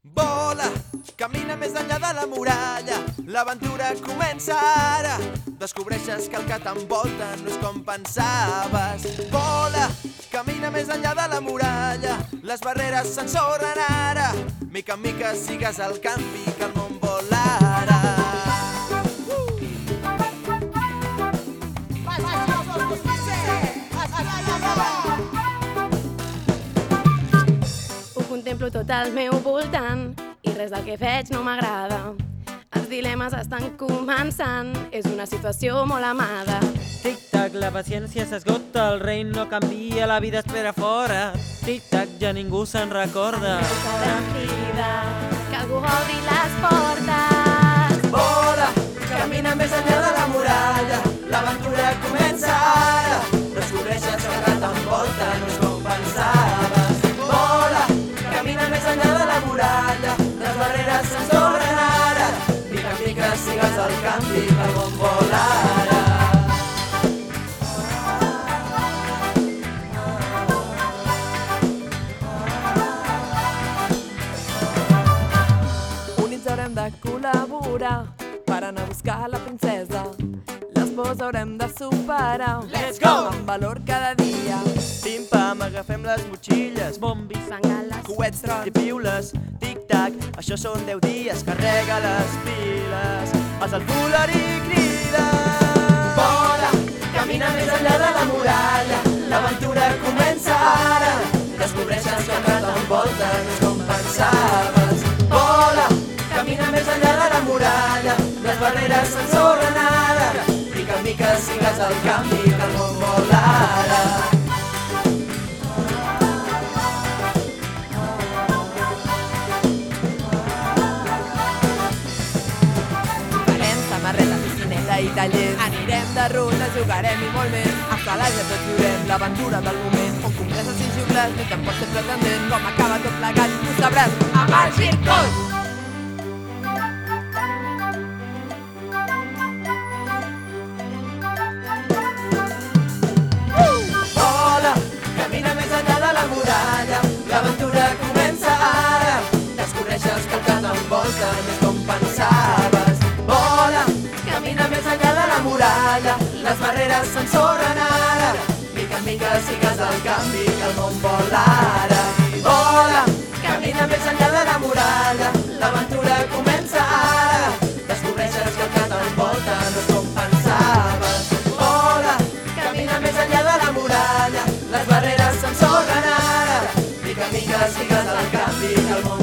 Vola, camina més enllà de la muralla, l'aventura comença ara. Descobreixes que el que t'envolta no és com pensaves. Vola, camina més enllà de la muralla, les barreres s'ensorren ara. Mica en mica sigues el canvi que el món vol ara. Contemplo tot al meu voltant i res del que veig no m'agrada. Els dilemes estan començant, és una situació molt amada. Tic-tac, la paciència s'esgota, el rei no canvia, la vida espera fora. Tic-tac, ja ningú se'n recorda. Cada crida, que algú obri les portes. Vola, camina més enllà de la muralla, l'aventura comença ara. Descobreixes que el que t'envolta no és com pensaves. Vola, camina més enllà de la muralla, les barreres s'ensorren ara. Mica en mica sigues el canvi que el món vol ara. Units haurem de col·laborar per anar a buscar la princesa. Les pors haurem de superar. Let's go! Amb valor cada dia. Pim-pam, agafem les motxilles, Bombis, Bengales, coets i piules, tic-tac, això són 10 dies, carrega les piles, fas el fular i crida. Vola, camina més enllà de la muralla, l'aventura comença ara. Descobreixes que el que t'envolta no és com pensaves. Vola, camina més enllà de la muralla, les barreres s'ensorren ara. Mica en mica sigues el canvi que el món vol ara. Farem samarreta, piscineta i tallers. Anirem de ruta, jugarem i molt més. A Calàsia tots viurem l'aventura del moment. On compreses i xiules, ni te'n pots ser pretendent. Com acaba tot plegat, ho sabràs amb el circuit. Vola, camina més enllà de la muralla, l'aventura comença ara. Descobreixes que el que t'envolta no és com pensaves. Vola, camina més enllà de la muralla, les barreres s'ensorren ara. Mica en mica sigues el canvi que el món vol ara. Vola, camina més enllà de la muralla, l'aventura comença ara. Descobreixes que el que t'envolta no és com pensaves. Vola, camina més enllà de la muralla, les barreres s'ensorren ara. Mica en mica sigues el canvi que el món